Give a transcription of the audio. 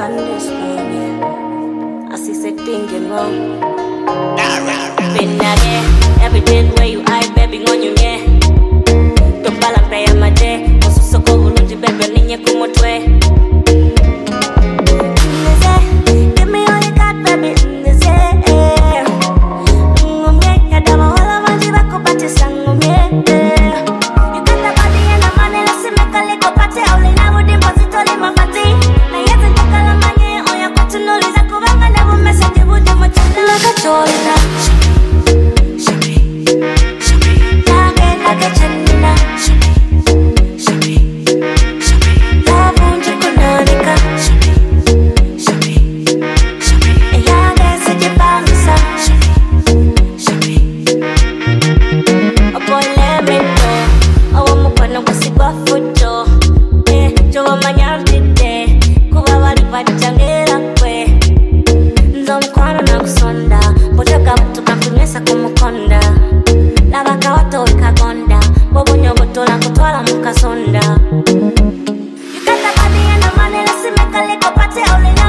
on this one. I see sick thinking wrong. Been again, everything where you hide, baby, on you, yeah. Don't balance play on my day. Also, so go, baby, ninja, come on, way. Give me all you got, baby, in this air. I don't know all I want you back up at this song, yeah. You got the body and the money, let's see, make a little party. All in I would deposit all in my party. Now, yes, I took all the money, all you got to know is I go back and never message you with them. Like a Jolina, shimmy, like a Janina, shimmy, love won't you kunanika, shimmy, and yeah, that's it, you bounce up, shimmy, a boy let me know, I want my partner to see what food do, eh, Joe Manyal did there, Kuba wali pachangela kwe, Nzomkwano na kusonda, Bojoka tukakunyesa kumukonda, Labaka wato wikagonda, Bobo nyogotola kutwala mukasonda. You got the body and the money, let's see make a little party, all in